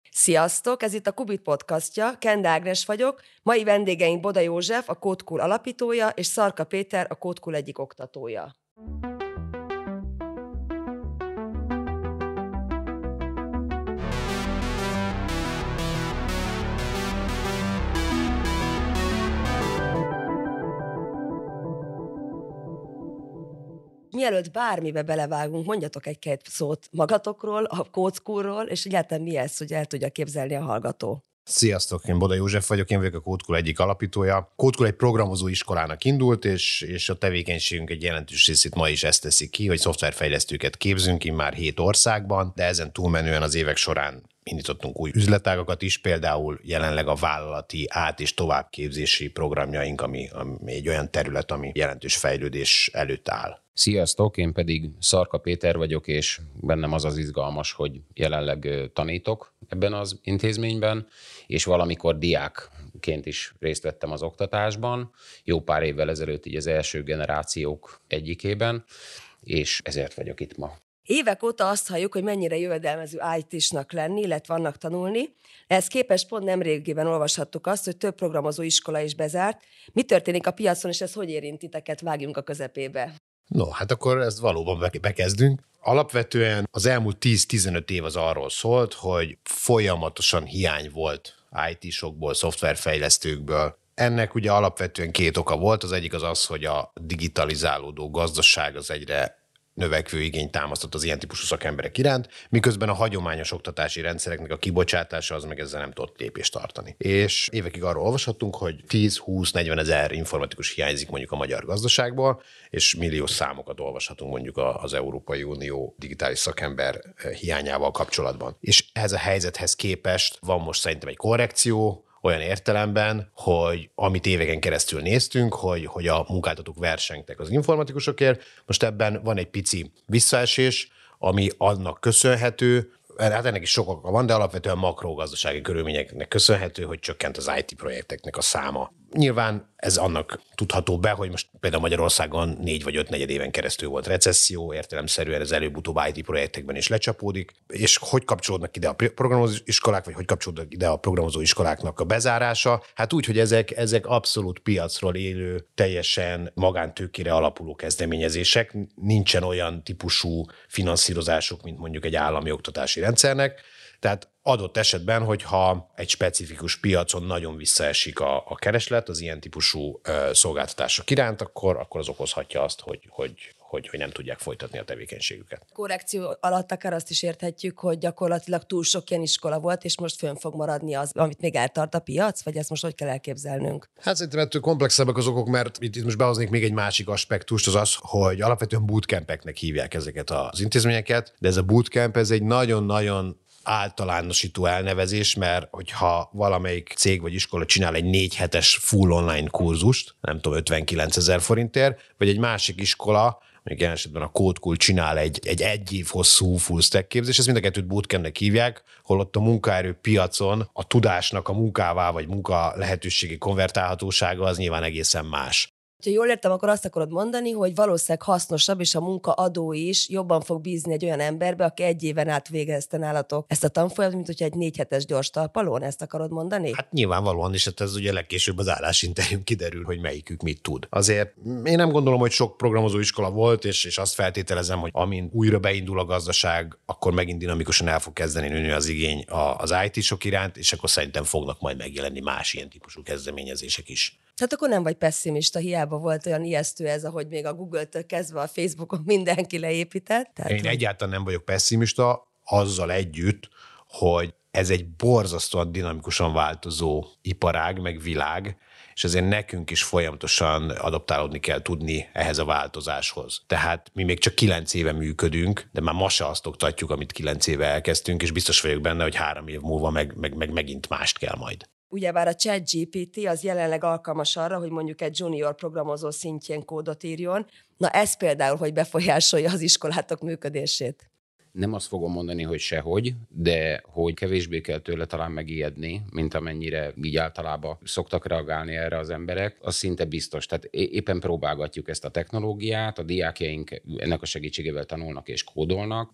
Sziasztok, ez itt a Kubit podcastja, Kende Ágnes vagyok, mai vendégeink Boda József, a Code-Cool alapítója, és Szarka Péter, a Code-Cool egyik oktatója. Mielőtt bármibe belevágunk, mondjatok egy-két szót magatokról, a Code-Coolról, és egyáltalán mi ez, hogy el tudja képzelni a hallgató. Sziasztok, én Boda József vagyok, én vagyok a Code-Cool egyik alapítója. Code-Cool egy programozó iskolának indult, és a tevékenységünk egy jelentős részét ma is ezt teszi ki, hogy szoftverfejlesztőket képzünk immár 7 országban, de ezen túlmenően az évek során indítottunk új üzletágakat is, például jelenleg a vállalati át- és továbbképzési programjaink, ami egy olyan terület, ami jelentős fejlődés előtt áll. Sziasztok, én pedig Szarka Péter vagyok, és bennem az izgalmas, hogy jelenleg tanítok ebben az intézményben, és valamikor diákként is részt vettem az oktatásban, jó pár évvel ezelőtt így az első generációk egyikében, és ezért vagyok itt ma. Évek óta azt halljuk, hogy mennyire jövedelmező IT-snak lenni, illetve vannak tanulni. Ehhez képest pont nemrégiben olvashattuk azt, hogy több programozó iskola is bezárt. Mi történik a piacon, és ez hogy érint titeket? Vágjunk a közepébe. No, hát akkor ezt valóban bekezdünk. Alapvetően az elmúlt 10-15 év az arról szólt, hogy folyamatosan hiány volt IT-sokból, szoftverfejlesztőkből. Ennek ugye alapvetően 2 oka volt. Az egyik az, hogy a digitalizálódó gazdaság az egyre növekvő igényt támasztott az ilyen típusú szakemberek iránt, miközben a hagyományos oktatási rendszereknek a kibocsátása az meg ezzel nem tudott lépést tartani. És évekig arról olvashattunk, hogy 10-20-40 ezer informatikus hiányzik mondjuk a magyar gazdaságból, és milliós számokat olvashatunk mondjuk az Európai Unió digitális szakember hiányával kapcsolatban. És ehhez a helyzethez képest van most szerintem egy korrekció, olyan értelemben, hogy amit éveken keresztül néztünk, hogy a munkáltatók versengtek az informatikusokért, most ebben van egy pici visszaesés, ami annak köszönhető, hát ennek is sok oka van, de alapvetően makrogazdasági körülményeknek köszönhető, hogy csökkent az IT projekteknek a száma. Nyilván ez annak tudható be, hogy most például Magyarországon 4 vagy 5 negyed éven keresztül volt recesszió, értelemszerűen ez előbb-utóbb IT projektekben is lecsapódik, és hogy kapcsolódnak ide a programozó iskolák, vagy hogy kapcsolódnak ide a programozó iskoláknak a bezárása? Hát úgy, hogy ezek abszolút piacról élő, teljesen magántőkére alapuló kezdeményezések, nincsen olyan típusú finanszírozásuk, mint mondjuk egy állami oktatási rendszernek. Tehát adott esetben, hogyha egy specifikus piacon nagyon visszaesik a kereslet az ilyen típusú szolgáltatások iránt, akkor az okozhatja azt, hogy nem tudják folytatni a tevékenységüket. Korrekció alatt akár azt is érthetjük, hogy gyakorlatilag túl sok ilyen iskola volt, és most fönn fog maradni az, amit még eltart a piac, vagy ezt most hogy kell elképzelnünk? Hát szerintem ettől komplexebbek az okok, mert itt most behoznék még egy másik aspektust, az, hogy alapvetően bootcampeknek hívják ezeket az intézményeket, de ez a bootcamp, ez egy nagyon-nagyon általánosító elnevezés, mert hogyha valamelyik cég vagy iskola csinál egy 4 hetes full online kurzust, nem tudom, 59 000 forintért, vagy egy másik iskola, mondjuk jelen esetben a Code-Cool csinál egy év hosszú full stack képzés, ezt mind a kettőt bootcampnek hívják, holott a munkaerőpiacon a tudásnak a munkává vagy munka lehetőségi konvertálhatósága az nyilván egészen más. Ha jól értem, akkor azt akarod mondani, hogy valószínűleg hasznosabb, és a munkaadó is jobban fog bízni egy olyan emberbe, aki 1 éven át végezte nálatok ezt a tanfolyamot, mint hogyha egy 4 hetes gyors talpalón, ezt akarod mondani? Hát nyilvánvalóan, és ez ugye legkésőbb az állásinterjún kiderül, hogy melyikük mit tud. Azért én nem gondolom, hogy sok programozó iskola volt, és azt feltételezem, hogy amint újra beindul a gazdaság, akkor megint dinamikusan el fog kezdeni nőni az igény az IT-sok iránt, és akkor szerintem fognak majd megjelenni más ilyen típusú kezdeményezések is. Tehát akkor nem vagy pessimista, hiába volt olyan ijesztő ez, ahogy még a Google-től kezdve a Facebookon mindenki leépített. Tehát én egyáltalán nem vagyok pessimista, azzal együtt, hogy ez egy borzasztóan dinamikusan változó iparág, meg világ, és ezért nekünk is folyamatosan adaptálódni kell tudni ehhez a változáshoz. Tehát mi még csak 9 éve működünk, de már ma se azt oktatjuk, amit 9 éve elkezdtünk, és biztos vagyok benne, hogy 3 év múlva megint mást kell majd. Ugyebár a ChatGPT az jelenleg alkalmas arra, hogy mondjuk egy junior programozó szintjén kódot írjon. Na ez például, hogy befolyásolja az iskolátok működését. Nem azt fogom mondani, hogy sehogy, de hogy kevésbé kell tőle talán megijedni, mint amennyire így általában szoktak reagálni erre az emberek, az szinte biztos. Tehát éppen próbálgatjuk ezt a technológiát, a diákjaink ennek a segítségével tanulnak és kódolnak.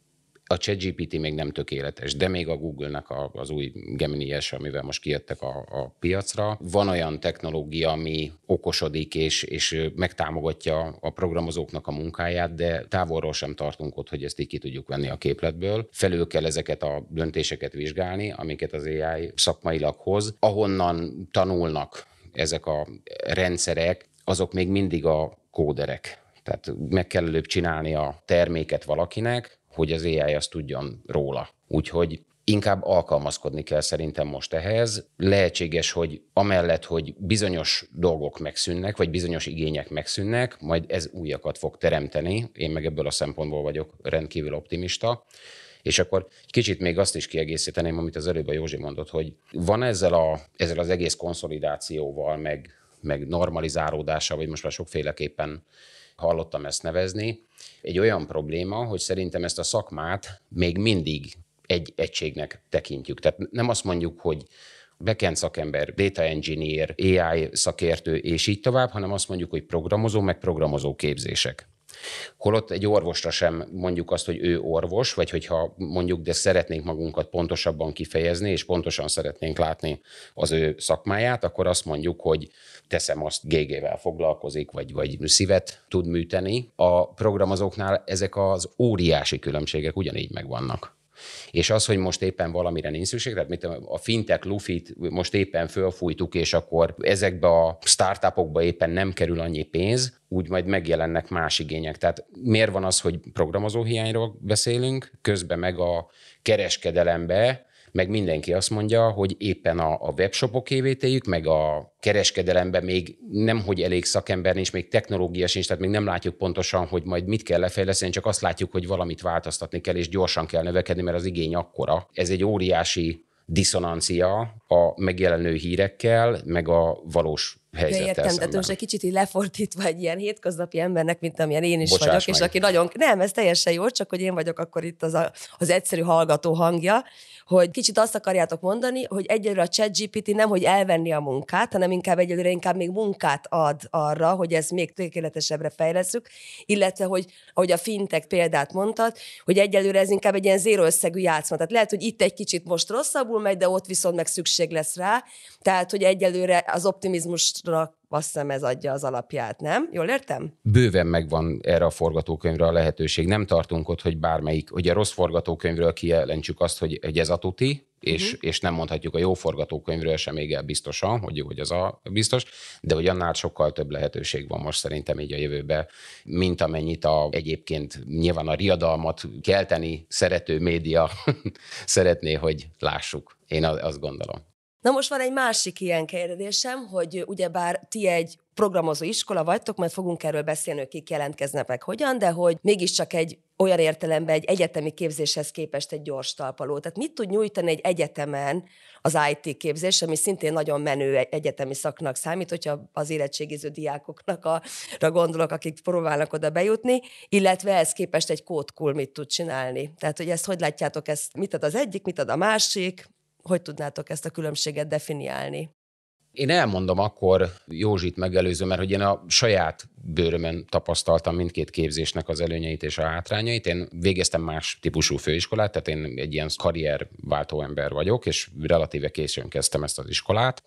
A ChatGPT még nem tökéletes, de még a Google-nek az új Gemini-es, amivel most kijöttek a piacra. Van olyan technológia, ami okosodik és megtámogatja a programozóknak a munkáját, de távolról sem tartunk ott, hogy ezt így ki tudjuk venni a képletből. Felül kell ezeket a döntéseket vizsgálni, amiket az AI szakmailag hoz. Ahonnan tanulnak ezek a rendszerek, azok még mindig a kóderek. Tehát meg kell előbb csinálni a terméket valakinek, hogy az AI azt tudjon róla. Úgyhogy inkább alkalmazkodni kell szerintem most ehhez. Lehetséges, hogy amellett, hogy bizonyos dolgok megszűnnek, vagy bizonyos igények megszűnnek, majd ez újakat fog teremteni. Én meg ebből a szempontból vagyok rendkívül optimista. És akkor kicsit még azt is kiegészíteném, amit az előbb a Józsi mondott, hogy van ezzel az egész konszolidációval, meg normalizálódással, vagy most már sokféleképpen hallottam ezt nevezni, egy olyan probléma, hogy szerintem ezt a szakmát még mindig egy egységnek tekintjük. Tehát nem azt mondjuk, hogy backend szakember, data engineer, AI szakértő, és így tovább, hanem azt mondjuk, hogy programozó, meg programozó képzések. Holott egy orvosra sem mondjuk azt, hogy ő orvos, vagy hogyha mondjuk, de szeretnénk magunkat pontosabban kifejezni, és pontosan szeretnénk látni az ő szakmáját, akkor azt mondjuk, hogy teszem azt, GG-vel foglalkozik, vagy szívet tud műteni. A programozóknál ezek az óriási különbségek ugyanígy megvannak. És az, hogy most éppen valamire nincs szükség, tehát a fintech lufit most éppen fölfújtuk, és akkor ezekbe a startupokba éppen nem kerül annyi pénz, úgy majd megjelennek más igények. Tehát miért van az, hogy programozó hiányról beszélünk, közben meg a kereskedelembe, meg mindenki azt mondja, hogy éppen a webshopokévé téljük, meg a kereskedelemben még nem, hogy elég szakember nincs, még technológia sincs, tehát még nem látjuk pontosan, hogy majd mit kell lefejleszteni, csak azt látjuk, hogy valamit változtatni kell, és gyorsan kell növekedni, mert az igény akkora. Ez egy óriási diszonancia a megjelenő hírekkel, meg a valós helyzettel értem, szemben. de most egy kicsit így lefordítva egy ilyen hétköznapi embernek, mint amilyen én is Bocsáss vagyok, meg. és aki nagyon... Nem, ez teljesen jó, csak hogy én vagyok akkor itt az egyszerű hallgató hangja, hogy kicsit azt akarjátok mondani, hogy egyelőre a ChatGPT nem, hogy elvenni a munkát, hanem inkább még munkát ad arra, hogy ezt még tökéletesebbre fejlesszük, illetve, hogy ahogy a fintech példát mondtad, hogy egyelőre ez inkább egy ilyen zéró összegű játszma. Tehát lehet, hogy itt egy kicsit most rosszabbul megy, de ott viszont meg szükség lesz rá. Tehát, hogy egyelőre az optimizmusnak azt hiszem ez adja az alapját, nem? Jól értem? Bőven megvan erre a forgatókönyvre a lehetőség. Nem tartunk ott, hogy bármelyik, hogy a rossz forgatókönyvről kijelentsük azt, hogy ez a tuti, és nem mondhatjuk a jó forgatókönyvről sem még el biztosan, hogy az a biztos, de hogy annál sokkal több lehetőség van most szerintem így a jövőben, mint amennyit egyébként nyilván a riadalmat kelteni szerető média szeretné, hogy lássuk. Én azt gondolom. Na most van egy másik ilyen kérdésem, hogy ugyebár ti egy programozó iskola vagytok, majd fogunk erről beszélni, hogy kik jelentkeznek meg hogyan, de hogy mégiscsak egy olyan értelemben egy egyetemi képzéshez képest egy gyors talpaló. Tehát mit tud nyújtani egy egyetemen az IT képzés, ami szintén nagyon menő egyetemi szaknak számít, hogyha az érettségiző diákoknak arra gondolok, akik próbálnak oda bejutni, illetve ehhez képest egy kódkul mit tud csinálni. Tehát, hogy ezt hogy látjátok, mit ad az egyik, mit ad a másik, hogy tudnátok ezt a különbséget definiálni? Én elmondom akkor Józsit megelőző, mert hogy én a saját bőrömön tapasztaltam mindkét képzésnek az előnyeit és a hátrányait. Én végeztem más típusú főiskolát, tehát én egy ilyen karrierváltó ember vagyok, és relatíve későn kezdtem ezt az iskolát,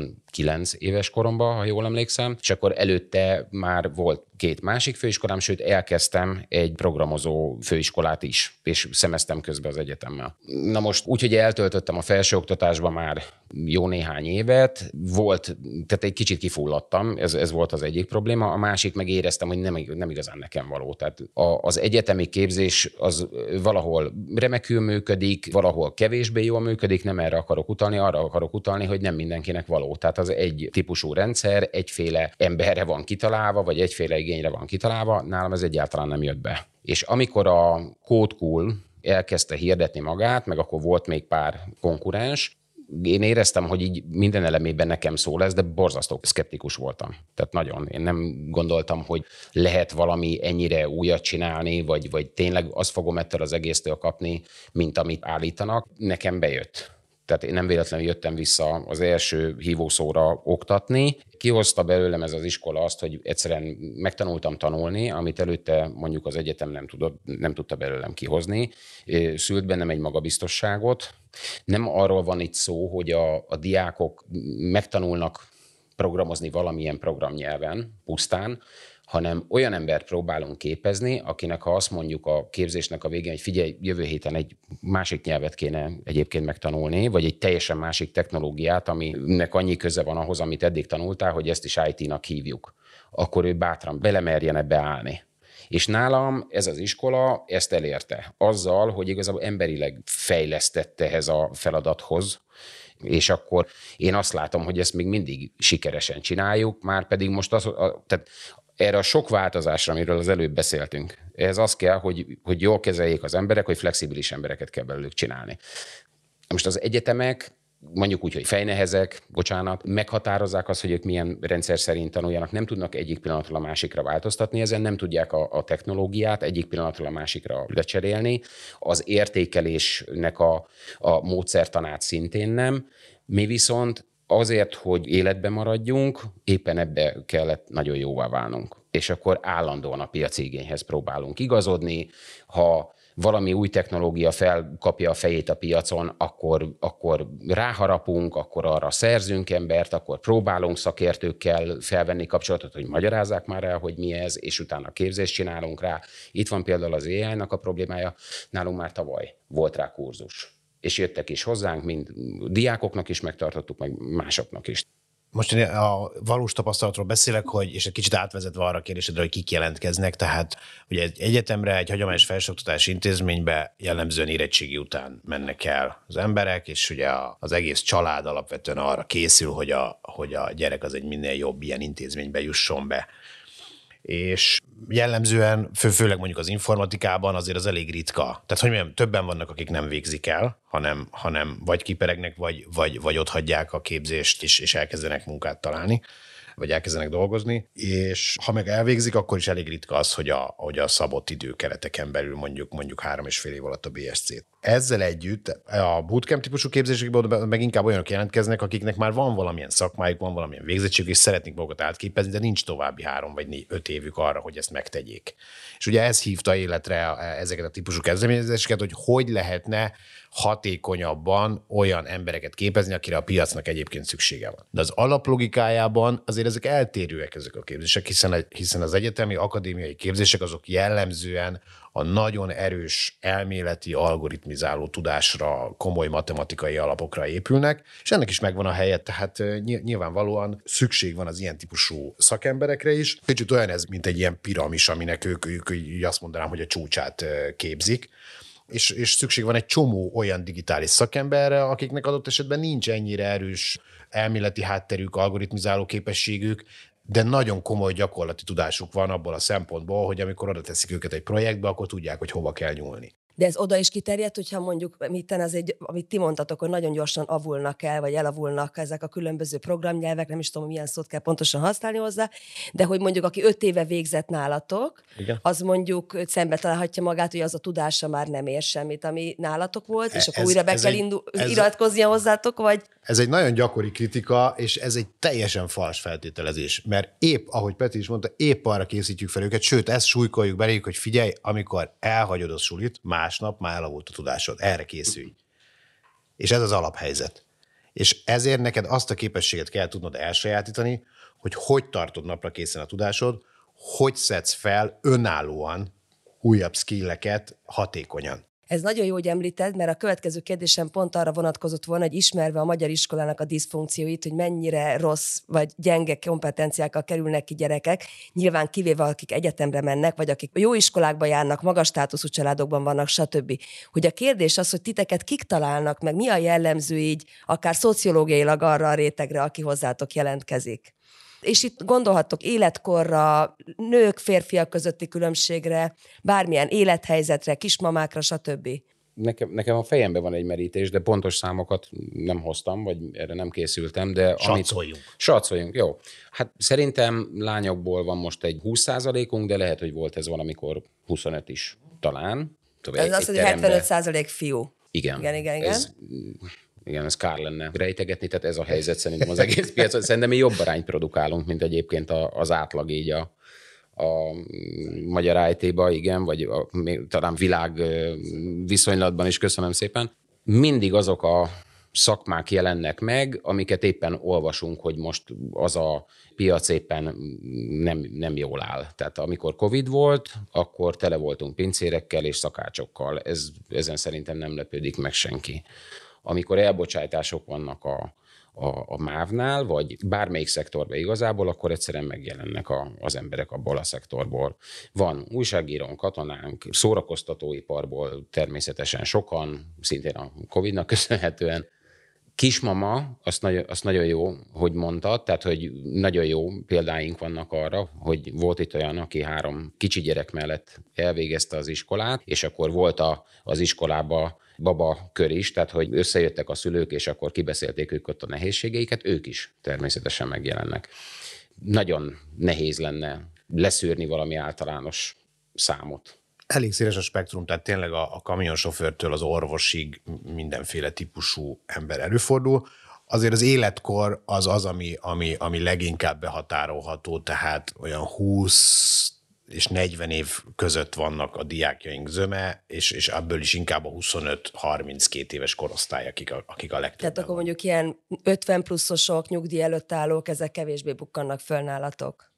29 éves koromban, ha jól emlékszem, és akkor előtte már volt 2 másik főiskolám, sőt elkezdtem egy programozó főiskolát is, és szemeztem közben az egyetemmel. Na most úgy, hogy eltöltöttem a felsőoktatásban már jó néhány évet, tehát egy kicsit kifulladtam, ez volt az egyik probléma, a másik meg éreztem, hogy nem igazán nekem való. Tehát az egyetemi képzés az valahol remekül működik, valahol kevésbé jól működik, nem erre akarok utalni, arra akarok utalni, hogy nem mindenkinek való. Tehát az egy típusú rendszer, egyféle emberre van kitalálva, vagy egyféle igényre van kitalálva, nálam ez egyáltalán nem jött be. És amikor a CodeCool elkezdte hirdetni magát, meg akkor volt még pár konkurens, én éreztem, hogy így minden elemében nekem szó lesz, de borzasztó szkeptikus voltam. Tehát nagyon. Én nem gondoltam, hogy lehet valami ennyire újat csinálni, vagy tényleg azt fogom ettől az egésztől kapni, mint amit állítanak. Nekem bejött. Tehát én nem véletlenül jöttem vissza az első hívószóra oktatni. Kihozta belőlem ez az iskola azt, hogy egyszerűen megtanultam tanulni, amit előtte mondjuk az egyetem nem tudta belőlem kihozni. Szült bennem egy magabiztosságot. Nem arról van itt szó, hogy a diákok megtanulnak programozni valamilyen programnyelven pusztán, hanem olyan embert próbálunk képezni, akinek ha azt mondjuk a képzésnek a végén, hogy figyelj, jövő héten egy másik nyelvet kéne egyébként megtanulni, vagy egy teljesen másik technológiát, aminek annyi köze van ahhoz, amit eddig tanultál, hogy ezt is IT-nak hívjuk, akkor ő bátran belemerjen ebbe állni. És nálam ez az iskola ezt elérte. Azzal, hogy igazából emberileg fejlesztette ehhez a feladathoz, és akkor én azt látom, hogy ezt még mindig sikeresen csináljuk, már pedig most tehát erre a sok változásra, amiről az előbb beszéltünk, ehhez az kell, hogy jól kezeljék az emberek, hogy flexibilis embereket kell belőlük csinálni. Most az egyetemek, mondjuk úgy, hogy fejnehezek, meghatározzák azt, hogy ők milyen rendszer szerint tanuljanak, nem tudnak egyik pillanatról a másikra változtatni, ezen nem tudják a technológiát egyik pillanatról a másikra lecserélni, az értékelésnek a módszertanát szintén nem. Mi viszont azért, hogy életben maradjunk, éppen ebbe kellett nagyon jóvá válnunk. És akkor állandóan a piaci igényhez próbálunk igazodni. Ha valami új technológia felkapja a fejét a piacon, akkor ráharapunk, akkor arra szerzünk embert, akkor próbálunk szakértőkkel felvenni kapcsolatot, hogy magyarázzák már el, hogy mi ez, és utána képzést csinálunk rá. Itt van például az AI-nak a problémája, nálunk már tavaly volt rá kurzus. És jöttek is hozzánk, mind diákoknak is megtartottuk, meg másoknak is. Most én a valós tapasztalatról beszélek, és egy kicsit átvezetve arra a kérdésedre, hogy kik jelentkeznek, tehát ugye egy egyetemre, egy hagyományos felsőoktatási intézménybe jellemzően érettségi után mennek el az emberek, és ugye az egész család alapvetően arra készül, hogy a gyerek az egy minél jobb ilyen intézménybe jusson be. És jellemzően, főleg mondjuk az informatikában azért az elég ritka. Tehát, hogy mondjam, többen vannak, akik nem végzik el, hanem vagy kiperegnek, vagy ott hagyják a képzést, és elkezdenek munkát találni, vagy elkezdenek dolgozni, és ha meg elvégzik, akkor is elég ritka az, hogy a szabott időkereteken belül mondjuk 3,5 év alatt a BSC-t. Ezzel együtt a bootcamp típusú képzésekben meg inkább olyanok jelentkeznek, akiknek már van valamilyen szakmájuk, van valamilyen végzettségük, és szeretnék magukat átképezni, de nincs további 3 vagy 5 évük arra, hogy ezt megtegyék. És ugye ez hívta életre ezeket a típusú kezdeményezéseket, hogy lehetne hatékonyabban olyan embereket képezni, akire a piacnak egyébként szüksége van. De az alaplogikájában azért ezek eltérőek ezek a képzések, hiszen az egyetemi, akadémiai képzések azok jellemzően a nagyon erős elméleti, algoritmizáló tudásra, komoly matematikai alapokra épülnek, és ennek is megvan a helye, tehát nyilvánvalóan szükség van az ilyen típusú szakemberekre is. Kicsit olyan ez, mint egy ilyen piramis, aminek ők azt mondanám, hogy a csúcsát képzik, és szükség van egy csomó olyan digitális szakemberre, akiknek adott esetben nincs ennyire erős elméleti hátterük, algoritmizáló képességük, de nagyon komoly gyakorlati tudásuk van abból a szempontból, hogy amikor oda teszik őket egy projektbe, akkor tudják, hogy hova kell nyúlni. De ez oda is kiterjedt, hogyha mondjuk, amit ti mondtatok, hogy nagyon gyorsan avulnak el, vagy elavulnak ezek a különböző programnyelvek, nem is tudom, milyen szót kell pontosan használni hozzá, de hogy mondjuk, aki 5 éve végzett nálatok, igen, az mondjuk szembe találhatja magát, hogy az a tudása már nem ér semmit, ami nálatok volt, és akkor újra be kell iratkoznia hozzátok, vagy... Ez egy nagyon gyakori kritika, és ez egy teljesen fals feltételezés, mert épp, ahogy Peti is mondta, épp arra készítjük fel őket, sőt, ezt súlykoljuk beléjük, hogy figyelj, amikor elhagyod a sulit, másnap már elavult a tudásod, erre készülj. És ez az alaphelyzet. És ezért neked azt a képességet kell tudnod elsajátítani, hogy tartod napra készen a tudásod, hogy szedsz fel önállóan újabb skilleket hatékonyan. Ez nagyon jó, hogy említed, mert a következő kérdésem pont arra vonatkozott volna, hogy ismerve a magyar iskolának a diszfunkcióit, hogy mennyire rossz vagy gyenge kompetenciákkal kerülnek ki gyerekek, nyilván kivéve akik egyetemre mennek, vagy akik jó iskolákba járnak, magas státuszú családokban vannak, stb. Hogy a kérdés az, hogy titeket kik találnak, meg mi a jellemző így, akár szociológiailag arra a rétegre, aki hozzátok jelentkezik. És itt gondolhattok életkorra, nők, férfiak közötti különbségre, bármilyen élethelyzetre, kismamákra, stb. Nekem a fejemben van egy merítés, de pontos számokat nem hoztam, vagy erre nem készültem, de... Satszóljunk, jó. Hát szerintem lányokból van most egy 20%-unk, de lehet, hogy volt ez valamikor 25 is talán. Ez azt, hogy 75% fiú. Igen. Igen. Igen, ez kár lenne rejtegetni, tehát ez a helyzet szerintem az egész piacon. Szerintem mi jobb arányt produkálunk, mint egyébként az átlag így a magyar IT-ba, igen, vagy talán világ viszonylatban is, köszönöm szépen. Mindig azok a szakmák jelennek meg, amiket éppen olvasunk, hogy most az a piac éppen nem jól áll. Tehát amikor Covid volt, akkor tele voltunk pincérekkel és szakácsokkal. Ezen szerintem nem lepődik meg senki. Amikor elbocsátások vannak a MÁV-nál, vagy bármelyik szektorban igazából, akkor egyszerűen megjelennek az emberek abból a szektorból. Van újságírónk, katonánk, szórakoztatóiparból természetesen sokan, szintén a Covid-nak köszönhetően. Kismama, azt nagyon jó, hogy mondtad, tehát hogy nagyon jó példáink vannak arra, hogy volt itt olyan, aki 3 kicsi gyerek mellett elvégezte az iskolát, és akkor volt az iskolába baba kör is, tehát hogy összejöttek a szülők, és akkor kibeszélték ők ott a nehézségeiket, ők is természetesen megjelennek. Nagyon nehéz lenne leszűrni valami általános számot. Elég széles a spektrum, tehát tényleg a kamionsofőrtől az orvosig mindenféle típusú ember előfordul. Azért az életkor az, ami leginkább behatárolható, tehát olyan 20 és 40 év között vannak a diákjaink zöme, és ebből is inkább a 25-32 éves korosztály, akik a legtöbben. Tehát akkor mondjuk ilyen 50 pluszosok, nyugdíj előtt állók, ezek kevésbé bukkannak föl nálatok?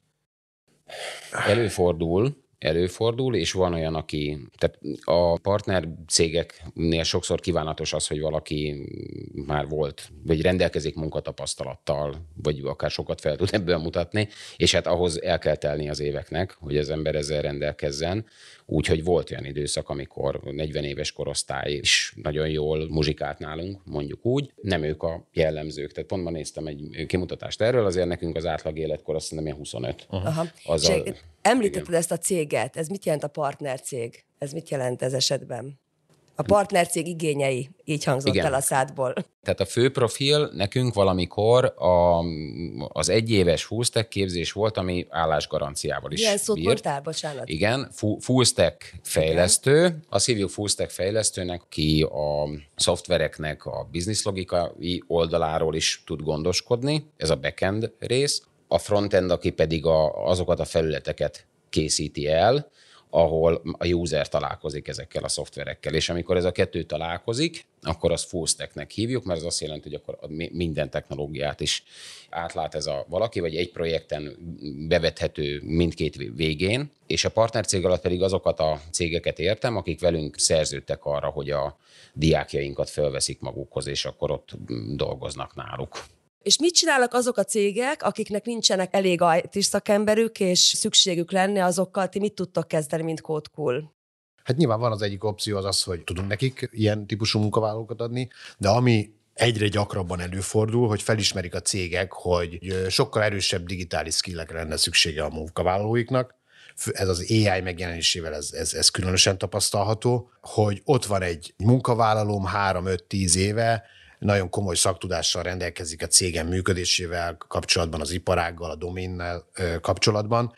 Előfordul, és van olyan, aki, tehát a partner cégeknél sokszor kívánatos az, hogy valaki már volt, vagy rendelkezik munkatapasztalattal, vagy akár sokat fel tud ebből mutatni, és hát ahhoz el kell telni az éveknek, hogy az ember ezzel rendelkezzen. Úgyhogy volt olyan időszak, amikor 40 éves korosztály is nagyon jól muzsikált nálunk, mondjuk úgy. Nem ők a jellemzők. Tehát pont ma néztem egy kimutatást erről, azért nekünk az átlag életkor azt hiszem 25. Aha. Említetted ezt a céget, ez mit jelent a partnercég? Ez mit jelent ez esetben? A partnercég igényei, így hangzott el a szádból. Tehát a fő profil nekünk valamikor az egyéves full-stack képzés volt, ami állásgaranciával is Ilyen szót bírt. mondtál, bocsánat. Igen, full-stack fejlesztő. Igen. Azt hívjuk full-stack fejlesztőnek, ki a szoftvereknek a business logikai oldaláról is tud gondoskodni. Ez a backend rész. A frontend, aki pedig azokat a felületeket készíti el, ahol a user találkozik ezekkel a szoftverekkel. És amikor ez a kettő találkozik, akkor azt full stacknek hívjuk, mert ez azt jelenti, hogy akkor minden technológiát is átlát ez a valaki, vagy egy projekten bevethető mindkét végén. És a partnercég alatt pedig azokat a cégeket értem, akik velünk szerződtek arra, hogy a diákjainkat felveszik magukhoz, és akkor ott dolgoznak náluk. És mit csinálnak azok a cégek, akiknek nincsenek elég IT szakemberük, és szükségük lenne, azokkal ti mit tudtok kezdeni, mint Code Cool? Hát nyilván van az egyik opció az, hogy tudunk nekik ilyen típusú munkavállalókat adni, de ami egyre gyakrabban előfordul, hogy felismerik a cégek, hogy sokkal erősebb digitális skillekre lenne szüksége a munkavállalóiknak. Ez az AI megjelenésével ez különösen tapasztalható, hogy ott van egy munkavállalóm 3-5-10 éve, nagyon komoly szaktudással rendelkezik a cégem működésével kapcsolatban, az iparággal, a doménnel kapcsolatban,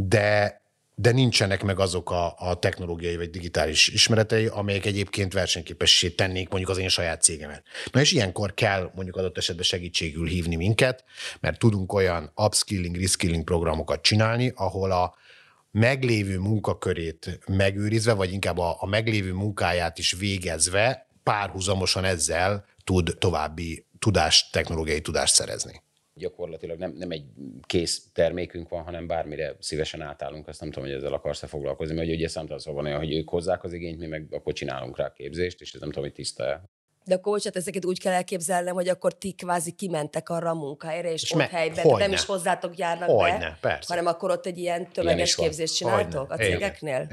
de nincsenek meg azok a technológiai vagy digitális ismeretei, amelyek egyébként versenyképessé tennék mondjuk az én saját cégemet. Na és ilyenkor kell mondjuk adott esetben segítségül hívni minket, mert tudunk olyan upskilling, reskilling programokat csinálni, ahol a meglévő munkakörét megőrizve, vagy inkább a meglévő munkáját is végezve párhuzamosan ezzel tud további technológiai tudást szerezni. Gyakorlatilag nem egy kész termékünk van, hanem bármire szívesen átállunk. Azt nem tudom, hogy ezzel akarsz-e foglalkozni, mert ugye számtalan szóval van olyan, hogy ők hozzák az igényt, mi meg akkor csinálunk rá képzést, és ez nem tudom, hogy tiszta-e. De akkor bocsánat, ezeket úgy kell elképzelnem, hogy akkor ti kvázi kimentek arra a munkahelyre, és ott helyben nem is hozzátok járnak be, persze. hanem akkor ott egy ilyen tömeges képzést csináltok a cégeknél?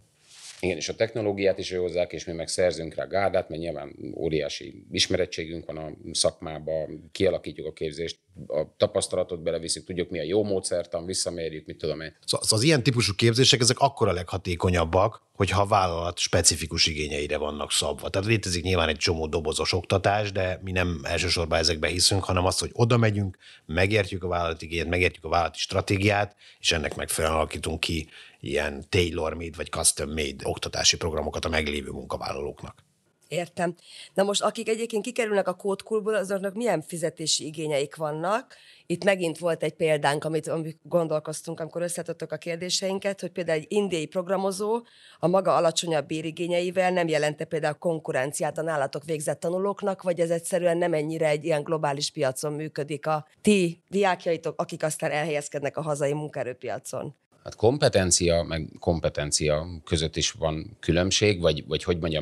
Igen, és a technológiát is hozzák, és mi meg szerzünk rá gárdát, mert nyilván óriási ismerettségünk van a szakmában, kialakítjuk a képzést, a tapasztalatot beleviszük, tudjuk mi a jó módszertan, visszamérjük, mit tudom én. Szóval az ilyen típusú képzések, ezek akkor a leghatékonyabbak, hogyha a vállalat specifikus igényeire vannak szabva. Tehát létezik nyilván egy csomó dobozos oktatás, de mi nem elsősorban ezekbe hiszünk, hanem azt, hogy oda megyünk, megértjük a vállalati igényt, megértjük a vállalati stratégiát, és ennek megfelelően alakítunk ki ilyen tailor-made vagy custom-made oktatási programokat a meglévő munkavállalóknak. Értem. Na most, akik egyébként kikerülnek a kódkulból, azoknak milyen fizetési igényeik vannak? Itt megint volt egy példánk, amit gondolkoztunk, amikor összetettük a kérdéseinket, hogy például egy indiai programozó a maga alacsonyabb bérigényeivel nem jelente például konkurenciát a nálatok végzett tanulóknak, vagy ez egyszerűen nem ennyire egy ilyen globális piacon működik a ti diákjaitok, akik aztán elhelyezkednek a hazai munkaerőpiacon? Hát kompetencia, meg kompetencia között is van különbség, vagy hogy mondjam,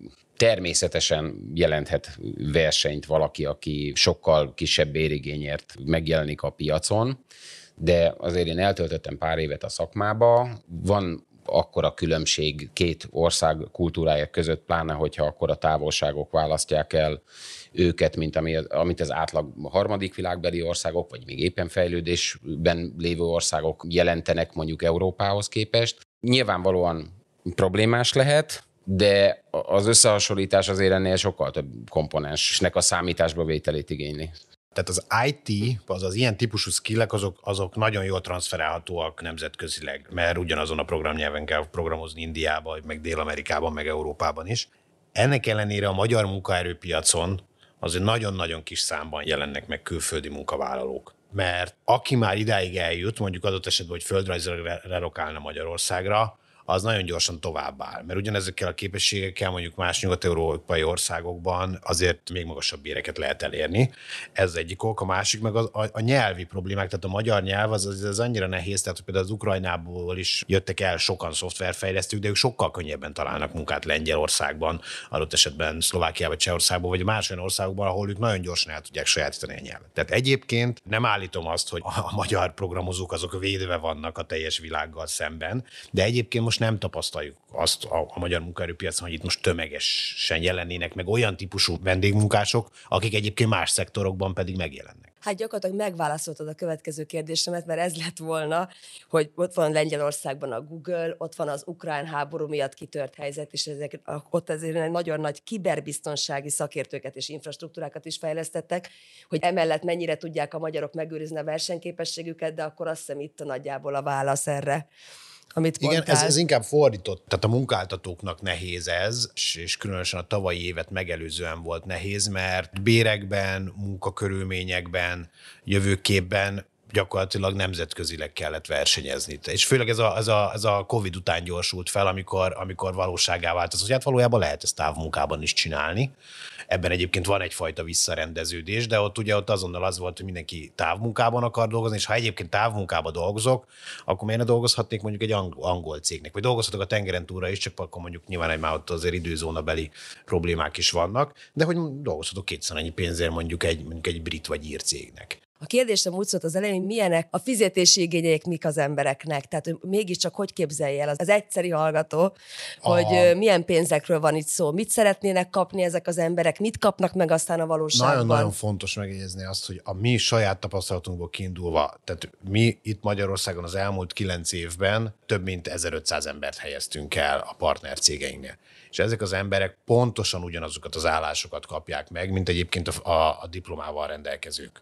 természetesen jelenthet versenyt valaki, aki sokkal kisebb bérigényért megjelenik a piacon, de azért én eltöltöttem pár évet a szakmába, van akkora különbség két ország kultúrája között, pláne hogyha akkora távolságok választják el őket, mint amit az átlag harmadik világbeli országok, vagy még éppen fejlődésben lévő országok jelentenek mondjuk Európához képest. Nyilvánvalóan problémás lehet, de az összehasonlítás azért ennél sokkal több komponensnek a számításba vételét igényli. Tehát az IT, az ilyen típusú skillek, azok nagyon jól transferálhatóak nemzetközileg, mert ugyanazon a programnyelven kell programozni Indiában, meg Dél-Amerikában, meg Európában is. Ennek ellenére a magyar munkaerőpiacon azért nagyon-nagyon kis számban jelennek meg külföldi munkavállalók. Mert aki már idáig eljut, mondjuk adott esetben, hogy földrajzilag relokálna Magyarországra, az nagyon gyorsan továbbáll. Mert ugyanezekkel a képességekkel mondjuk más nyugat-európai országokban azért még magasabb béreket lehet elérni. Ez egyik ok, a másik meg a nyelvi problémák, tehát a magyar nyelv az annyira nehéz, tehát például az Ukrajnából is jöttek el sokan szoftverfejlesztők, de ők sokkal könnyebben találnak munkát Lengyelországban, adott esetben Szlovákiában, Csehországban, vagy más olyan országokban, ahol ők nagyon gyorsan el tudják sajátítani a nyelvet. Tehát egyébként nem állítom azt, hogy a magyar programozók azok védve vannak a teljes világgal szemben, de egyébként most nem tapasztaljuk azt a magyar munkaerőpiacon, hogy itt most tömegesen jelennének meg olyan típusú vendégmunkások, akik egyébként más szektorokban pedig megjelennek. Hát gyakorlatilag megválaszoltad a következő kérdésemet, mert ez lett volna, hogy ott van Lengyelországban a Google, ott van az ukrán háború miatt kitört helyzet, és ott azért egy nagyon nagy kiberbiztonsági szakértőket és infrastruktúrákat is fejlesztettek, hogy emellett mennyire tudják a magyarok megőrizni a versenyképességüket, de akkor azt hiszem itt a nagyjából a válasz erre. Igen, ez inkább fordított. Tehát a munkáltatóknak nehéz ez, és különösen a tavalyi évet megelőzően volt nehéz, mert bérekben, munkakörülményekben, jövőképben gyakorlatilag nemzetközileg kellett versenyezni. És főleg ez a Covid után gyorsult fel, amikor valóságá vált az, hogy hát valójában lehet ezt távmunkában is csinálni. Ebben egyébként van egyfajta visszarendeződés, de ott azonnal az volt, hogy mindenki távmunkában akar dolgozni, és ha egyébként távmunkában dolgozok, akkor miért ne dolgozhatnék mondjuk egy angol cégnek, vagy dolgozhatok a tengeren túlra is, csak akkor mondjuk nyilván már ott azért időzónabeli problémák is vannak, de hogy dolgozhatok kétszer annyi pénzért mondjuk egy brit vagy ír cégnek. A kérdésem úgy szólt az elején, hogy milyenek a fizetési igényeik mik az embereknek. Tehát mégiscsak hogy képzelje el az egyszeri hallgató, hogy milyen pénzekről van itt szó, mit szeretnének kapni ezek az emberek, mit kapnak meg aztán a valóságban. Nagyon-nagyon fontos megjegyezni azt, hogy a mi saját tapasztalatunkból kiindulva, tehát mi itt Magyarországon az elmúlt 9 évben több mint 1500 embert helyeztünk el a partnercégeinknél. És ezek az emberek pontosan ugyanazokat az állásokat kapják meg, mint egyébként a diplomával rendelkezők.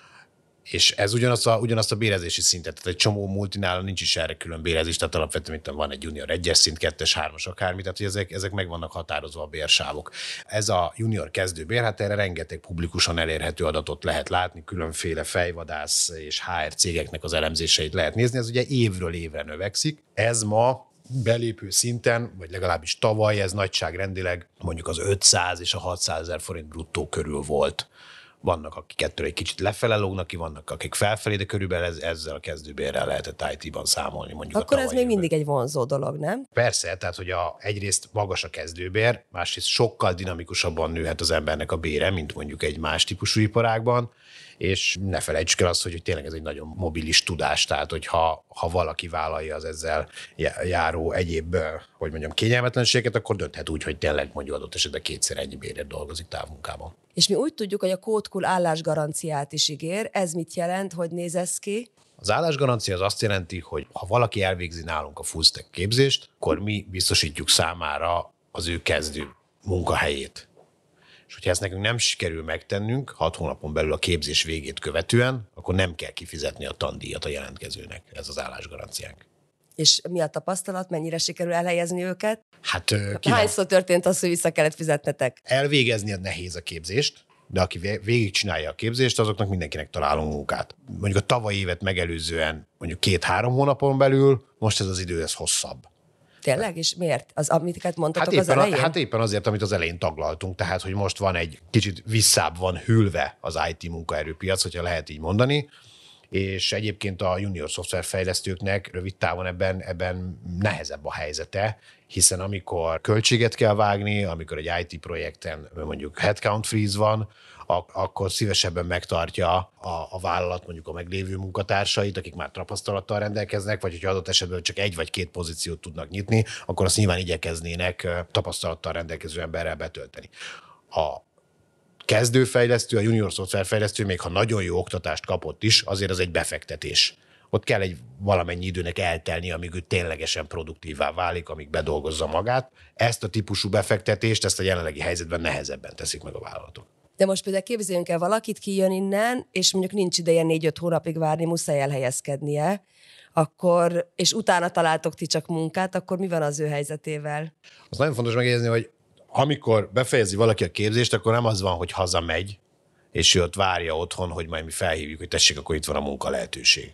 És ez ugyanazt a bérezési szintet, tehát egy csomó multinál nincs is erre külön bérezés, tehát alapvetően itt van egy junior 1-es szint, 2-es, 3-as akármi, tehát hogy ezek meg vannak határozva a bérsávok. Ez a junior kezdő bér, hát erre rengeteg publikusan elérhető adatot lehet látni, különféle fejvadász és HR cégeknek az elemzéseit lehet nézni, ez ugye évről évre növekszik. Ez ma belépő szinten, vagy legalábbis tavaly ez nagyságrendileg mondjuk az 500 és a 600 000 forint bruttó körül volt. Vannak, akik ettől egy kicsit lefele lógnak ki, vannak, akik felfelé, de körülbelül ezzel a kezdőbérrel lehetett IT-ban számolni. Mondjuk akkor ez még mindig egy vonzó dolog, nem? Persze, tehát hogy egyrészt magas a kezdőbér, másrészt sokkal dinamikusabban nőhet az embernek a bére, mint mondjuk egy más típusú iparágban, és ne felejtsük el azt, hogy tényleg ez egy nagyon mobilis tudás, tehát hogy ha valaki vállalja az ezzel járó egyéb, hogy mondjam, kényelmetlenséget, akkor dönthet úgy, hogy tényleg mondjuk adott esetben kétszer ennyi bérért dolgozik távmunkában. És mi úgy tudjuk, hogy a Code-Cool állásgaranciát is ígér. Ez mit jelent, hogy néz ez ki? Az állásgarancia az azt jelenti, hogy ha valaki elvégzi nálunk a full stack képzést, akkor mi biztosítjuk számára az ő kezdő munkahelyét. És hogyha ezt nekünk nem sikerül megtennünk 6 hónapon belül a képzés végét követően, akkor nem kell kifizetni a tandíjat a jelentkezőnek. Ez az állásgaranciánk. És mi a tapasztalat, mennyire sikerül elhelyezni őket? Hát Hányszor történt az, hogy vissza kellett fizetnetek? elvégezni nehéz a képzést, de aki végigcsinálja a képzést, azoknak mindenkinek találunk munkát. Mondjuk a tavalyi évet megelőzően mondjuk 2-3 hónapon belül, most ez az idő ez hosszabb. Tényleg? És miért? Az, amiket mondtatok az elején? Hát éppen azért, amit az elején taglaltunk, tehát hogy most van egy kicsit visszább van hűlve az IT munkaerőpiac, hogyha lehet így mondani, és egyébként a junior szoftverfejlesztőknek rövid távon ebben nehezebb a helyzete, hiszen amikor költséget kell vágni, amikor egy IT projekten mondjuk headcount freeze van, akkor szívesebben megtartja a vállalat mondjuk a meglévő munkatársait, akik már tapasztalattal rendelkeznek, vagy hogyha adott esetben csak 1 vagy 2 pozíciót tudnak nyitni, akkor azt nyilván igyekeznének tapasztalattal rendelkező emberrel betölteni. A kezdőfejlesztő, a junior szoftverfejlesztő, még ha nagyon jó oktatást kapott is, azért az egy befektetés. Ott kell egy valamennyi időnek eltelni, amíg ő ténylegesen produktívá válik, amíg bedolgozza magát. Ezt a típusú befektetést, ezt a jelenlegi helyzetben nehezebben teszik meg a vállalatok. De most például képzeljünk el valakit, ki jön innen, és mondjuk nincs ideje 4-5 hónapig várni, muszáj elhelyezkednie, akkor, és utána találtok ti csak munkát, akkor mi van az ő helyzetével? Az nagyon fontos megjegyezni, hogy amikor befejezi valaki a képzést, akkor nem az van, hogy hazamegy, és ő ott várja otthon, hogy majd mi felhívjuk, hogy tessék, akkor itt van a munka lehetőség.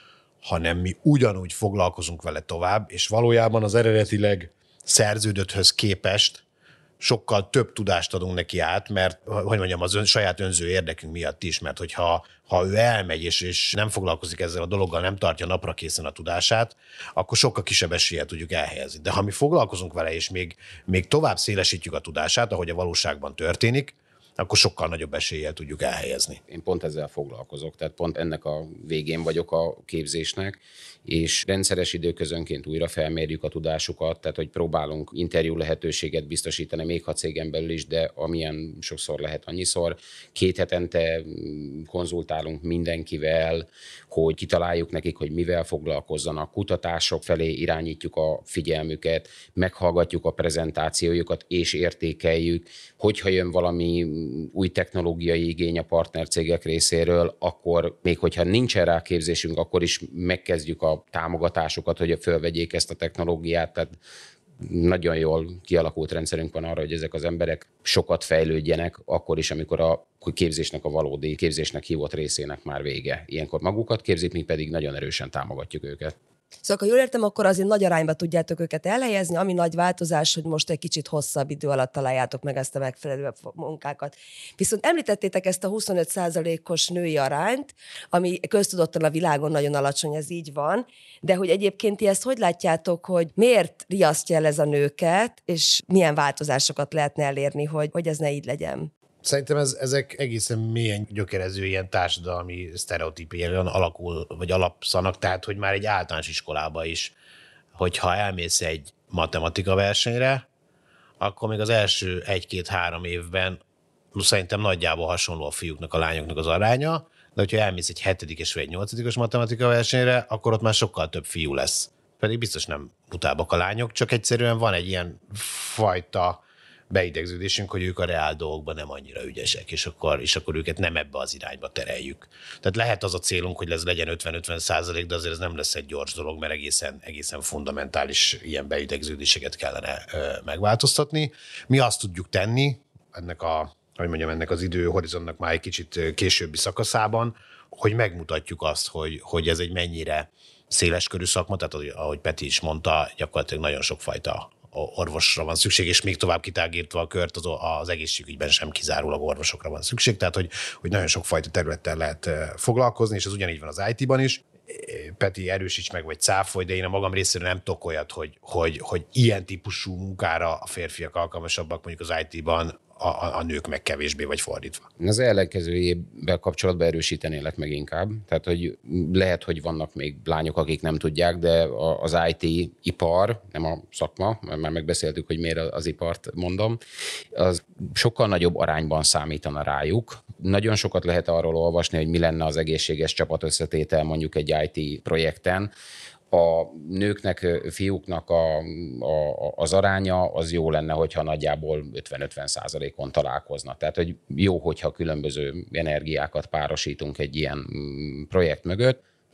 Hanem mi ugyanúgy foglalkozunk vele tovább, és valójában az eredetileg szerződötthöz képest sokkal több tudást adunk neki át, mert, hogy mondjam, az saját önző érdekünk miatt is, mert hogyha ő elmegy, és nem foglalkozik ezzel a dologgal, nem tartja napra készen a tudását, akkor sokkal kisebb eséllyel tudjuk elhelyezni. De ha mi foglalkozunk vele, és még tovább szélesítjük a tudását, ahogy a valóságban történik, akkor sokkal nagyobb eséllyel tudjuk elhelyezni. Én pont ezzel foglalkozok, tehát pont ennek a végén vagyok a képzésnek, és rendszeres időközönként újra felmérjük a tudásukat, tehát hogy próbálunk interjú lehetőséget biztosítani, még ha cégen belül is, de amilyen sokszor lehet annyiszor. 2 hetente konzultálunk mindenkivel, hogy kitaláljuk nekik, hogy mivel foglalkozzanak, kutatások felé irányítjuk a figyelmüket, meghallgatjuk a prezentációjukat és értékeljük, hogyha jön valami új technológiai igény a partnercégek részéről, akkor még hogyha nincsen rá képzésünk, akkor is megkezdjük a támogatásokat, hogy fölvegyék ezt a technológiát, tehát nagyon jól kialakult rendszerünk van arra, hogy ezek az emberek sokat fejlődjenek, akkor is, amikor a képzésnek a valódi képzésnek hívott részének már vége. Ilyenkor magukat képzik, mi pedig nagyon erősen támogatjuk őket. Szóval, ha jól értem, akkor azért nagy arányba tudjátok őket elhelyezni, ami nagy változás, hogy most egy kicsit hosszabb idő alatt találjátok meg ezt a megfelelő munkákat. Viszont említettétek ezt a 25%-os női arányt, ami köztudottan a világon nagyon alacsony, ez így van, de hogy egyébként ti ezt hogy látjátok, hogy miért riasztja el ez a nőket, és milyen változásokat lehetne elérni, hogy ez ne így legyen? Szerintem ezek egészen mélyen gyökerező ilyen társadalmi sztereotípiában alakul, vagy alapszanak, tehát hogy már egy általános iskolába is, hogyha elmész egy matematika versenyre, akkor még az első 1-2-3 évben szerintem nagyjából hasonló a fiúknak, a lányoknak az aránya, de hogyha elmész egy 7-es vagy egy 8-os matematika versenyre, akkor ott már sokkal több fiú lesz. Pedig biztos nem butábbak a lányok, csak egyszerűen van egy ilyen fajta beidegződésünk, hogy ők a reál dolgokban nem annyira ügyesek, és akkor őket nem ebbe az irányba tereljük. Tehát lehet az a célunk, hogy ez legyen 50-50%, de azért ez nem lesz egy gyors dolog, mert egészen fundamentális ilyen beidegződéseket kellene megváltoztatni. Mi azt tudjuk tenni, ennek az időhorizontnak már egy kicsit későbbi szakaszában, hogy megmutatjuk azt, hogy ez egy mennyire széleskörű szakma, tehát ahogy Peti is mondta, gyakorlatilag nagyon sokfajta orvosra van szükség, és még tovább kitágítva a kört, az egészségügyben sem kizárólag orvosokra van szükség, tehát hogy nagyon sokfajta területtel lehet foglalkozni, és ez ugyanígy van az IT-ban is. Peti, erősíts meg, vagy cáfolj, de én a magam részéről nem tudok olyat, hogy ilyen típusú munkára a férfiak alkalmasabbak, mondjuk az IT-ban, a nők meg kevésbé, vagy fordítva. Az ellenkezőjével kapcsolatban erősítenélek meg inkább. Tehát, hogy lehet, hogy vannak még lányok, akik nem tudják, de az IT-ipar, nem a szakma, mert már megbeszéltük, hogy miért az ipart mondom, az sokkal nagyobb arányban számítana rájuk. Nagyon sokat lehet arról olvasni, hogy mi lenne az egészséges csapatösszetétel mondjuk egy IT projekten. A nőknek, fiúknak az aránya az jó lenne, hogyha nagyjából 50-50%-on találkozna. Tehát, hogy jó, hogyha különböző energiákat párosítunk egy ilyen projekt mögött.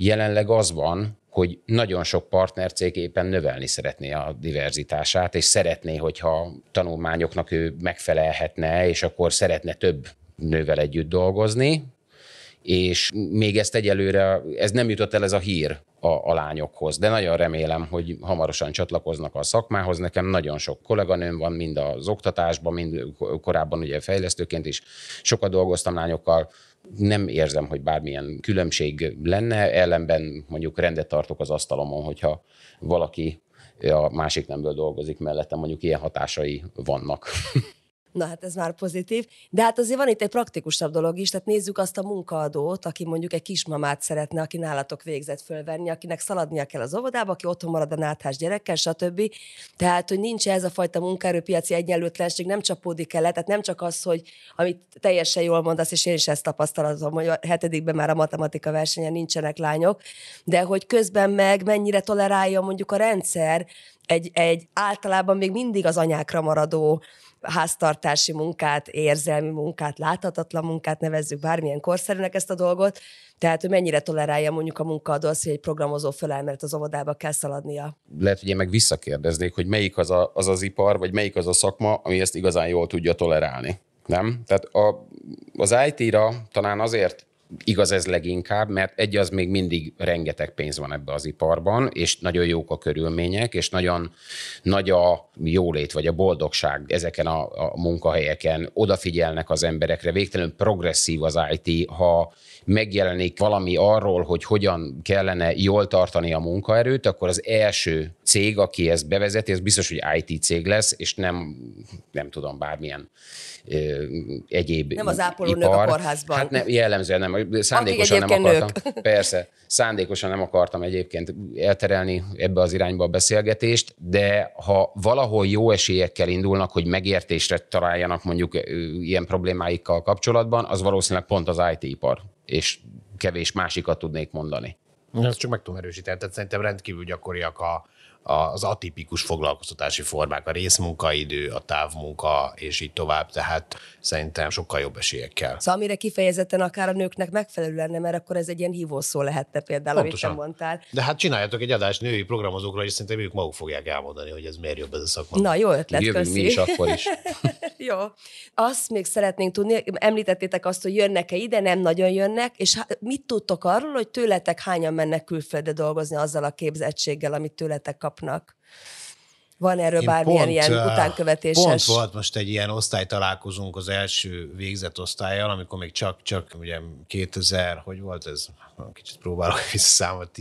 jelenleg az van, hogy nagyon sok partnercég éppen növelni szeretné a diverzitását, és szeretné, hogyha tanulmányoknak ő megfelelhetne, és akkor szeretne több nővel együtt dolgozni, és még ezt egyelőre, ez nem jutott el ez a hír a lányokhoz, de nagyon remélem, hogy hamarosan csatlakoznak a szakmához. Nekem nagyon sok kolléganőm van, mind az oktatásban, mind korábban ugye fejlesztőként is sokat dolgoztam lányokkal. Nem érzem, hogy bármilyen különbség lenne, ellenben mondjuk rendet tartok az asztalomon, hogyha valaki a másik nemből dolgozik mellettem, mondjuk ilyen hatásai vannak. Na hát ez már pozitív, de hát azért van itt egy praktikusabb dolog is, tehát nézzük azt a munkaadót, aki mondjuk egy kismamát szeretne, aki nálatok végzett fölvenni, akinek szaladnia kell az óvodába, aki otthon marad a náthás gyerekkel, stb. Tehát, hogy nincs ez a fajta munkaerőpiaci egyenlőtlenség, nem csapódik el le, tehát nem csak az, hogy amit teljesen jól mondasz, és én is ezt tapasztalatom, hogy a 7-ben már a matematika versenyen nincsenek lányok, de hogy közben meg mennyire tolerálja mondjuk a rendszer egy általában még mindig az anyákra maradó háztartási munkát, érzelmi munkát, láthatatlan munkát, nevezzük bármilyen korszerűnek ezt a dolgot, tehát hogy mennyire tolerálja mondjuk a munkaadó azt, hogy egy programozó föláll, mert az óvodába kell szaladnia. Lehet, hogy én meg visszakérdeznék, hogy melyik az ipar, vagy melyik az a szakma, ami ezt igazán jól tudja tolerálni. Nem? Tehát az IT-ra talán azért igaz ez leginkább, mert az még mindig rengeteg pénz van ebbe az iparban, és nagyon jók a körülmények, és nagyon nagy a jólét, vagy a boldogság ezeken a munkahelyeken. Odafigyelnek az emberekre, végtelenül progresszív az IT, ha megjelenik valami arról, hogy hogyan kellene jól tartani a munkaerőt, akkor az első cég, aki ezt bevezeti, az biztos, hogy IT cég lesz, és nem tudom, bármilyen egyéb nem az ápolónők a kórházban. Hát nem, jellemzően nem. Szándékosan nem akartam. Persze, szándékosan nem akartam egyébként elterelni ebbe az irányba a beszélgetést, de ha valahol jó esélyekkel indulnak, hogy megértésre találjanak mondjuk ilyen problémáikkal kapcsolatban, az valószínűleg pont az IT-ipar, és kevés másikat tudnék mondani. Ezt csak meg tudom erősíteni, tehát szerintem rendkívül gyakoriak az atipikus foglalkoztatási formák, a részmunkaidő, a távmunka, és így tovább, tehát szerintem sokkal jobb esélyekkel. Szóval amire kifejezetten akár a nőknek megfelelő lenne, mert akkor ez egy ilyen hívószó lehetne például, Pontosan. amit te mondtál. De hát csináljatok egy adást női programozókra, és szerintem ők maguk fogják elmondani, hogy ez miért jobb ez a szakma. Na, jó ötlet, Jövünk köszi. mi is akkor is. Jó. Azt még szeretnénk tudni, említettétek azt, hogy jönnek-e ide, nem nagyon jönnek, és mit tudtok arról, hogy tőletek hányan mennek külföldre dolgozni azzal a képzettséggel, amit tőletek kapnak? Van erről bármilyen ilyen utánkövetéses? Pont volt most egy ilyen osztálytalálkozónk az első végzett osztállyal, amikor még csak ugye 2000, hogy volt ez? Kicsit próbálok visszaszámolni,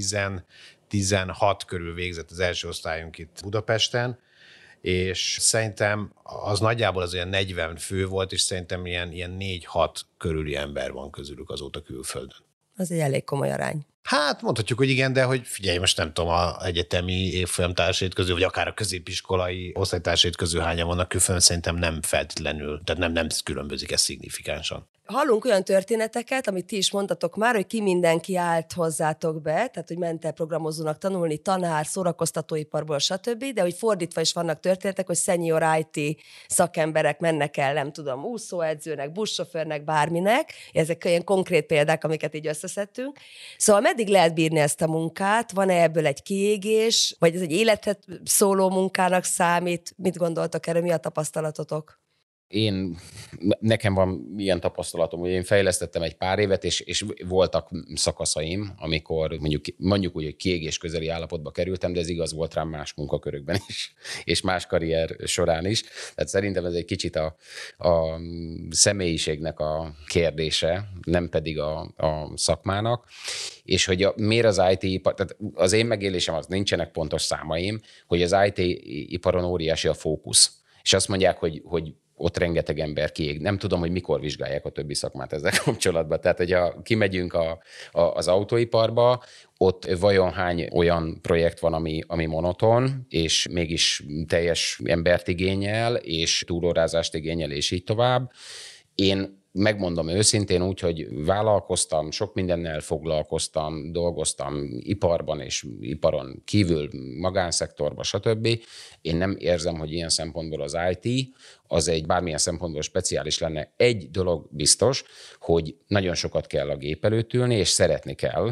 16 körül végzett az első osztályunk itt Budapesten, és szerintem az nagyjából az olyan 40 fő volt, és szerintem ilyen 4-6 körüli ember van közülük azóta külföldön. Az egy elég komoly arány. Hát mondhatjuk, hogy igen, de hogy figyelj, most nem tudom, az egyetemi évfolyamtársait közül, vagy akár a középiskolai osztálytársait közül hányan vannak külföldön, szerintem nem feltétlenül, tehát nem különbözik ez szignifikánsan. Hallunk olyan történeteket, amit ti is mondtatok már, hogy ki mindenki állt hozzátok be, tehát hogy ment-e programozónak tanulni, tanár, szórakoztatóiparból, stb., de hogy fordítva is vannak történetek, hogy senior IT szakemberek mennek el, nem tudom, úszóedzőnek, buszsofőrnek, bárminek. Ezek ilyen konkrét példák, amiket így összeszedtünk. Szóval meddig lehet bírni ezt a munkát? Van-e ebből egy kiégés? Vagy ez egy életet szóló munkának számít? Mit gondoltok erről? Mi a tapasztalatotok? Nekem van ilyen tapasztalatom, hogy én fejlesztettem egy pár évet, és voltak szakaszaim, amikor mondjuk úgy, hogy kiégés közeli állapotba kerültem, de ez igaz volt rám más munkakörökben is, és más karrier során is. Tehát szerintem ez egy kicsit a személyiségnek a kérdése, nem pedig a szakmának. És hogy miért az IT-ipar, tehát az én megélésem az, nincsenek pontos számaim, hogy az IT-iparon óriási a fókusz. És azt mondják, hogy ott rengeteg ember kiég. Nem tudom, hogy mikor vizsgálják a többi szakmát ezzel kapcsolatban. Tehát, hogyha kimegyünk az autóiparba, ott vajon hány olyan projekt van, ami monoton, és mégis teljes embert igényel, és túlórázást igényel, és így tovább. Én megmondom őszintén úgy, hogy vállalkoztam, sok mindennel foglalkoztam, dolgoztam iparban és iparon kívül, magánszektorban, stb. Én nem érzem, hogy ilyen szempontból az IT az egy bármilyen szempontból speciális lenne. Egy dolog biztos, hogy nagyon sokat kell a gép előtt ülni, és szeretni kell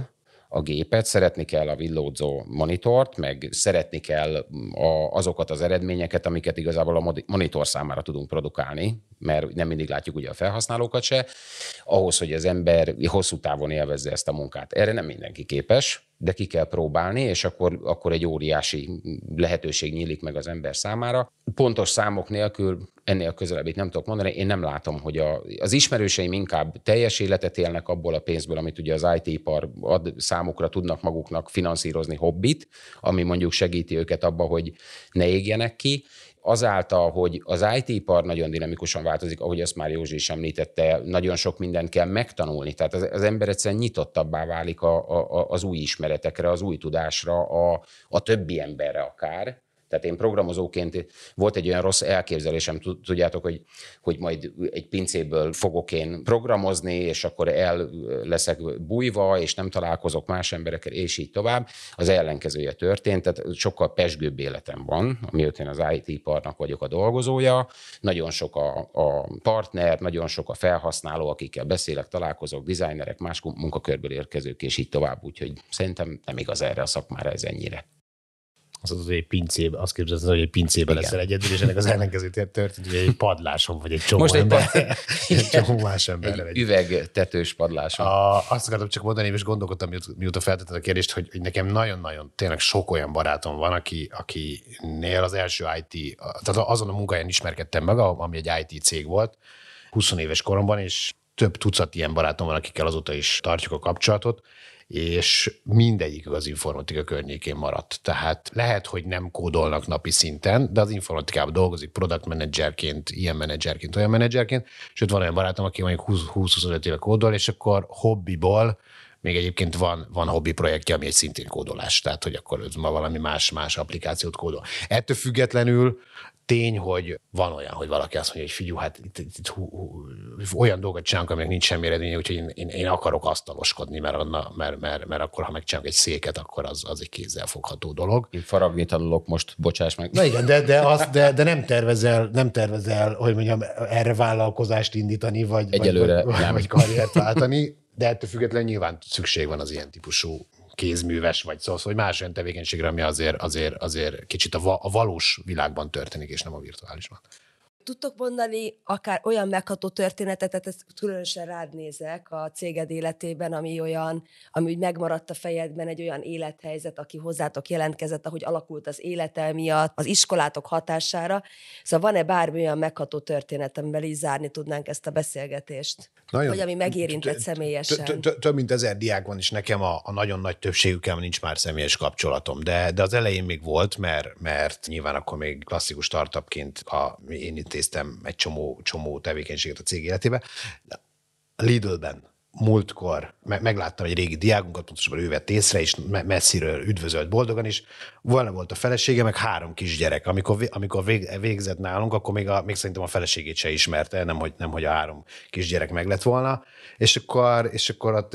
a gépet, szeretni kell a villódzó monitort, meg szeretni kell azokat az eredményeket, amiket igazából a monitor számára tudunk produkálni, mert nem mindig látjuk ugye a felhasználókat se, ahhoz, hogy az ember hosszú távon élvezze ezt a munkát. Erre nem mindenki képes, de ki kell próbálni, és akkor egy óriási lehetőség nyílik meg az ember számára. Pontos számok nélkül ennél közelebbit nem tudok mondani, én nem látom, hogy az ismerőseim inkább teljes életet élnek abból a pénzből, amit ugye az IT-ipar ad számukra, tudnak maguknak finanszírozni hobbit, ami mondjuk segíti őket abba, hogy ne égjenek ki. Azáltal, hogy az IT-ipar nagyon dinamikusan változik, ahogy azt már Józsi is említette, nagyon sok mindent kell megtanulni. Tehát az ember egyszerűen nyitottabbá válik az új ismeretekre, az új tudásra, a többi emberre akár. Tehát én programozóként volt egy olyan rossz elképzelésem, tudjátok, hogy majd egy pincéből fogok én programozni, és akkor el leszek bújva, és nem találkozok más emberekkel, és így tovább. Az ellenkezője történt, tehát sokkal pezsgőbb életem van, amióta én az IT-iparnak vagyok a dolgozója. Nagyon sok a partner, nagyon sok a felhasználó, akikkel beszélek, találkozok, designerek, más munkakörből érkezők, és így tovább. Úgyhogy szerintem nem igaz erre a szakmára ez ennyire. Az egy pincében, azt képzeld, hogy egy pincében leszel egyedül, és ennek az ellenkező történt, hogy egy padláson vagy egy csomó csomó más emberrel. Egy üvegtetős padláson. Azt akartam csak mondani, és gondolkodtam, mióta feltetted a kérdést, hogy nekem nagyon-nagyon tényleg sok olyan barátom van, akinél az első IT, tehát azon a munkáján ismerkedtem meg, ami egy IT cég volt, 20 éves koromban, és több tucat ilyen barátom van, akikkel azóta is tartjuk a kapcsolatot, és mindegyik az informatika környékén maradt. Tehát lehet, hogy nem kódolnak napi szinten, de az informatikában dolgozik product managerként, ilyen menedzserként, olyan menedzserként, sőt van olyan barátom, aki mondjuk 20-25 éve kódol, és akkor hobbiból még egyébként van hobbi projektje, ami egy szintén kódolás, tehát hogy akkor ma valami más applikációt kódol. Ettől függetlenül tény, hogy van olyan, hogy valaki azt mondja, hogy figyelj, hát itt olyan dolgot csinálunk, aminek nincs semmi eredménye, úgyhogy én akarok asztaloskodni, mert akkor, ha megcsinálunk egy széket, akkor az egy kézzel fogható dolog. Én faragni tanulok most, bocsáss meg. Na igen, de nem tervezel, hogy mondjam, erre vállalkozást indítani, vagy karriert váltani, de ettől függetlenül nyilván szükség van az ilyen típusú kézműves, vagy szóval, hogy más olyan tevékenységre, ami azért kicsit a valós világban történik, és nem a virtuálisban. Tudtok mondani akár olyan megható történetet, tehát ezt különösen rád nézek a céged életében, ami úgy megmaradt a fejedben, egy olyan élethelyzet, aki hozzátok jelentkezett, ahogy alakult az élete miatt, az iskolátok hatására. Szóval van-e bármi olyan megható történet, amivel így zárni tudnánk ezt a beszélgetést? Vagy ami megérintett személyesen? Több mint 1000 diák van, és nekem a nagyon nagy többségükkel nincs már személyes kapcsolatom, de az elején még volt, mert nyilván akkor még klasszikus startupként én intéztem egy csomó tevékenységet a cég életébe. A Lidl-ben múltkor megláttam egy régi diákunkat, pontosabban ő vett észre, és messziről üdvözölt boldogan, és volna volt a felesége, meg 3 kisgyerek. Amikor végzett nálunk, akkor még szerintem a feleségét se ismerte, nemhogy a 3 kisgyerek meg lett volna, és akkor ott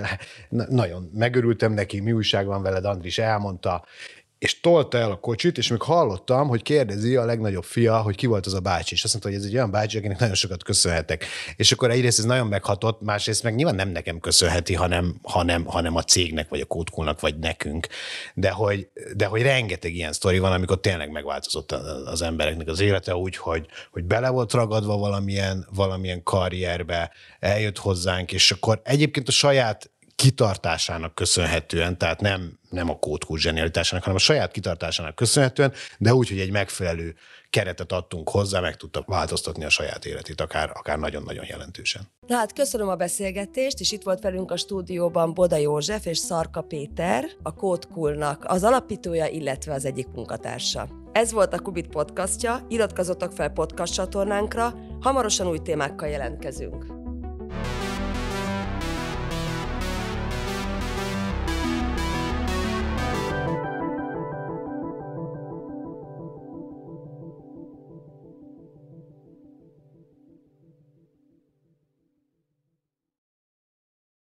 nagyon megörültem neki, mi újság van veled, Andris elmondta, és tolta el a kocsit, és még hallottam, hogy kérdezi a legnagyobb fia, hogy ki volt az a bácsi, és azt mondta, hogy ez egy olyan bácsi, akinek nagyon sokat köszönhetek. És akkor egyrészt ez nagyon meghatott, másrészt meg nyilván nem nekem köszönheti, hanem a cégnek, vagy a Code-Cool-nak, vagy nekünk. De hogy rengeteg ilyen sztori van, amikor tényleg megváltozott az embereknek az élete úgy, hogy bele volt ragadva valamilyen karrierbe, eljött hozzánk, és akkor egyébként a saját kitartásának köszönhetően, tehát nem a Code-Cool zsenialitásának, hanem a saját kitartásának köszönhetően, de úgy, hogy egy megfelelő keretet adtunk hozzá, meg tudta változtatni a saját életét, akár nagyon-nagyon jelentősen. Na hát köszönöm a beszélgetést, és itt volt velünk a stúdióban Boda József és Szarka Péter, a Code-Cool-nak az alapítója, illetve az egyik munkatársa. Ez volt a Qubit podcastja, iratkozzatok fel podcast csatornánkra, hamarosan új témákkal jelentkezünk.